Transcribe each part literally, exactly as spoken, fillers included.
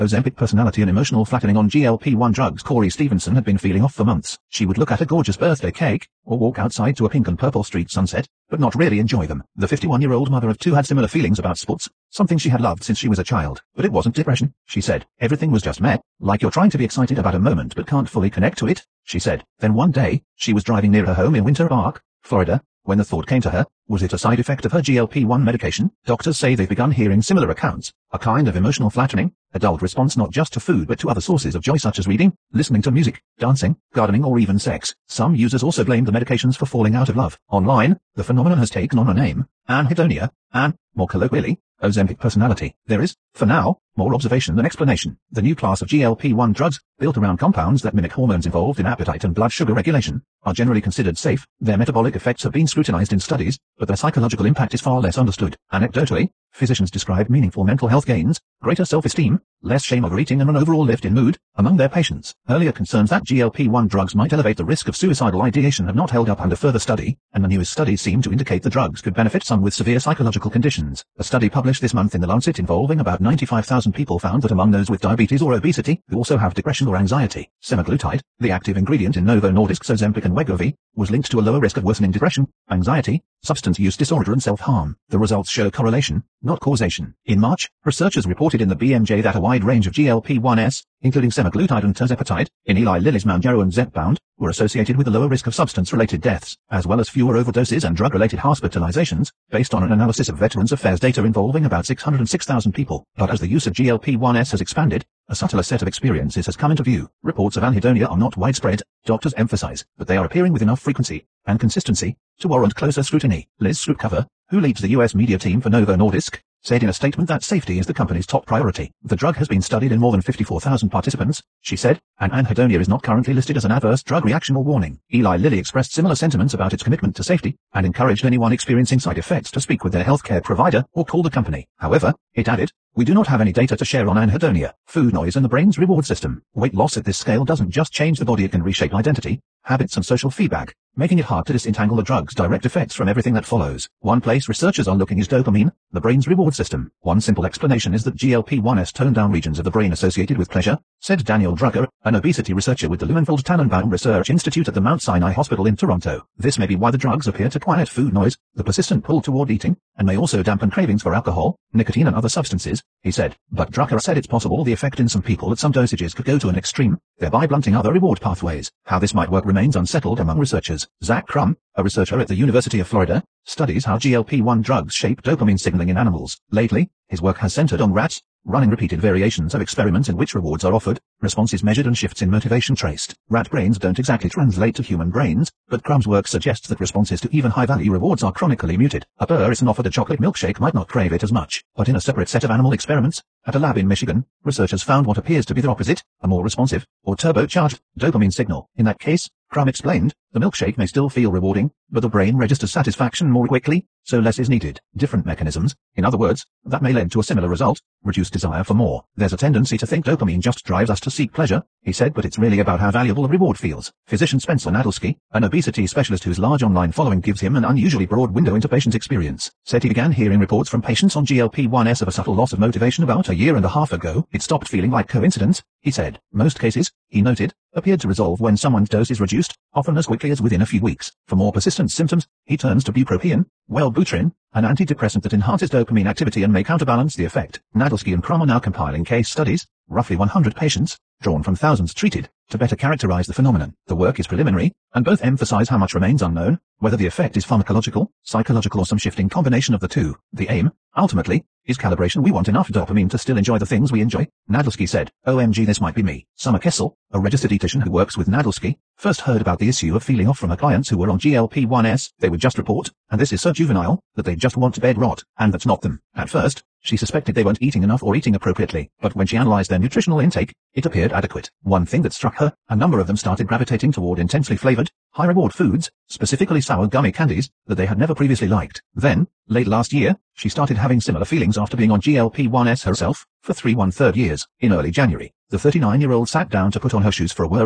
Ozempic personality and emotional flattening on G L P one drugs. Corey Stevenson had been feeling off for months. She would look at a gorgeous birthday cake, or walk outside to a pink and purple street sunset, but not really enjoy them. The fifty-one-year-old mother of two had similar feelings about sports, something she had loved since she was a child. But it wasn't depression, she said. Everything was just meh, like you're trying to be excited about a moment but can't fully connect to it, she said. Then one day, she was driving near her home in Winter Park, Florida, when the thought came to her, was it a side effect of her G L P one medication? Doctors say they've begun hearing similar accounts, a kind of emotional flattening, adult response not just to food but to other sources of joy such as reading, listening to music, dancing, gardening or even sex. Some users also blame the medications for falling out of love. Online, the phenomenon has taken on a name, anhedonia, and, more colloquially, Ozempic personality. There is, for now, more observation than explanation. The new class of G L P one drugs, built around compounds that mimic hormones involved in appetite and blood sugar regulation, are generally considered safe. Their metabolic effects have been scrutinized in studies, but their psychological impact is far less understood. Anecdotally, physicians describe meaningful mental health gains, greater self-esteem, less shame over eating and an overall lift in mood, among their patients. Earlier concerns that G L P one drugs might elevate the risk of suicidal ideation have not held up under further study, and the newest studies seem to indicate the drugs could benefit some with severe psychological conditions. A study published this month in The Lancet involving about ninety-five thousand people found that among those with diabetes or obesity, who also have depression or anxiety, semaglutide, the active ingredient in Novo Nordisk's Ozempic and Wegovy, was linked to a lower risk of worsening depression, anxiety, substance use disorder and self-harm. The results show correlation, not causation. In March, researchers reported in the B M J that a wide range of G L P one s, including semaglutide and tirzepatide, in Eli Lilly's Mounjaro and Zepbound, were associated with a lower risk of substance-related deaths, as well as fewer overdoses and drug-related hospitalizations, based on an analysis of Veterans Affairs data involving about six hundred six thousand people. But as the use of G L P one s has expanded, a subtler set of experiences has come into view. Reports of anhedonia are not widespread, doctors emphasize, but they are appearing with enough frequency and consistency to warrant closer scrutiny. Liz Slutcover, who leads the U S media team for Novo Nordisk, said in a statement that safety is the company's top priority. The drug has been studied in more than fifty-four thousand participants, she said, and anhedonia is not currently listed as an adverse drug reaction or warning. Eli Lilly expressed similar sentiments about its commitment to safety, and encouraged anyone experiencing side effects to speak with their healthcare provider or call the company. However, it added, we do not have any data to share on anhedonia, food noise and the brain's reward system. Weight loss at this scale doesn't just change the body, it can reshape identity, habits and social feedback, making it hard to disentangle the drug's direct effects from everything that follows. One place researchers are looking is dopamine, the brain's reward system. One simple explanation is that G L P one s tone down regions of the brain associated with pleasure, said Daniel Drucker, an obesity researcher with the Luenfeld Tannenbaum Research Institute at the Mount Sinai Hospital in Toronto. This may be why the drugs appear to quiet food noise, the persistent pull toward eating, and may also dampen cravings for alcohol, nicotine and other substances, he said. But Drucker said it's possible the effect in some people at some dosages could go to an extreme, thereby blunting other reward pathways. How this might work remains unsettled among researchers. Zach Crum, a researcher at the University of Florida, studies how G L P one drugs shape dopamine signaling in animals. Lately, his work has centered on rats, running repeated variations of experiments in which rewards are offered, responses measured and shifts in motivation traced. Rat brains don't exactly translate to human brains, but Crum's work suggests that responses to even high-value rewards are chronically muted. A person offered a chocolate milkshake might not crave it as much, but in a separate set of animal experiments, at a lab in Michigan, researchers found what appears to be the opposite, a more responsive, or turbocharged, dopamine signal. In that case, Crum explained, the milkshake may still feel rewarding, but the brain registers satisfaction more quickly, so less is needed. Different mechanisms, in other words, that may lead to a similar result, reduced desire for more. There's a tendency to think dopamine just drives us to seek pleasure, he said, but it's really about how valuable a reward feels. Physician Spencer Nadolsky, an obesity specialist whose large online following gives him an unusually broad window into patient experience, said he began hearing reports from patients on G L P one s of a subtle loss of motivation about a year and a half ago. It stopped feeling like coincidence, he said. Most cases, he noted, appeared to resolve when someone's dose is reduced, often as quickly as within a few weeks. For more persistent symptoms, he turns to bupropion, Wellbutrin, an antidepressant that enhances dopamine activity and may counterbalance the effect. Nadolsky and Crum are now compiling case studies, roughly one hundred patients, drawn from thousands treated, to better characterize the phenomenon. The work is preliminary, and both emphasize how much remains unknown, whether the effect is pharmacological, psychological or some shifting combination of the two. The aim, ultimately, is calibration. We want enough dopamine to still enjoy the things we enjoy, Nadolsky said. O M G, this might be me. Summer Kessel, a registered dietitian who works with Nadolsky, first heard about the issue of feeling off from her clients who were on G L P one s. They would just report, and this is so juvenile, that they just want to bed rot, and that's not them. At first, she suspected they weren't eating enough or eating appropriately, but when she analyzed their nutritional intake, it appeared adequate. One thing that struck her, a number of them started gravitating toward intensely flavored, high-reward foods, specifically sour gummy candies, that they had never previously liked. Then, late last year, she started having similar feelings after being on G L P one s herself, for three one-third years. In early January, the thirty-nine-year-old sat down to put on her shoes for a workout,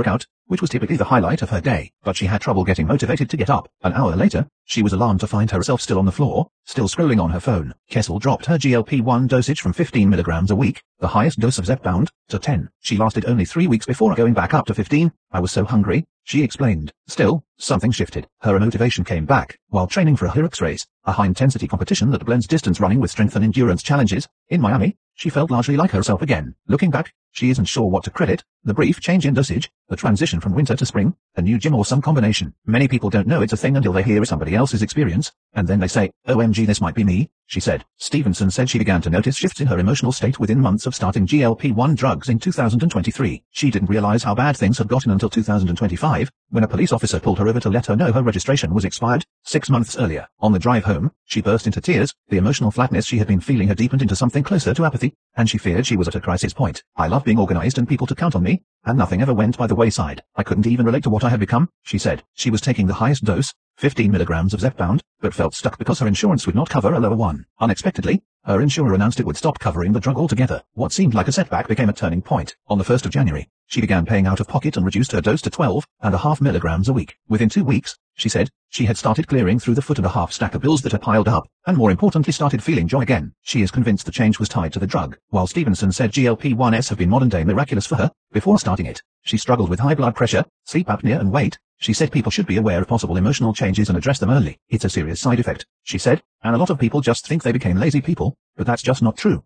which was typically the highlight of her day, but she had trouble getting motivated to get up. An hour later, she was alarmed to find herself still on the floor, still scrolling on her phone. Kessel dropped her G L P one dosage from fifteen milligrams a week, the highest dose of Zepbound, to ten. She lasted only three weeks before going back up to fifteen. I was so hungry, she explained. Still, something shifted. Her motivation came back while training for a HYROX race, a high-intensity competition that blends distance running with strength and endurance challenges. In Miami, she felt largely like herself again. Looking back, she isn't sure what to credit: the brief change in dosage, the transition from winter to spring, a new gym, or some combination. Many people don't know it's a thing until they hear somebody else's experience, and then they say, O M G, this might be me, she said. Stevenson said she began to notice shifts in her emotional state within months of starting G L P one drugs in two thousand twenty-three. She didn't realize how bad things had gotten until two thousand twenty-five, when a police officer pulled her over to let her know her registration was expired, six months earlier. On the drive home, she burst into tears. The emotional flatness she had been feeling had deepened into something closer to apathy, and she feared she was at a crisis point. I love being organized and people to count on me, and nothing ever went by the wayside. I couldn't even relate to what I had become, she said. She was taking the highest dose, fifteen milligrams of Zepbound, but felt stuck because her insurance would not cover a lower one. Unexpectedly, her insurer announced it would stop covering the drug altogether. What seemed like a setback became a turning point. On the first of January, she began paying out of pocket and reduced her dose to twelve and a half milligrams a week. Within two weeks, she said, she had started clearing through the foot and a half stack of bills that had piled up, and more importantly started feeling joy again. She is convinced the change was tied to the drug. While Stevenson said G L P ones have been modern-day miraculous for her, before starting it, she struggled with high blood pressure, sleep apnea and weight. She said people should be aware of possible emotional changes and address them early. It's a serious side effect, she said, and a lot of people just think they became lazy people, but that's just not true.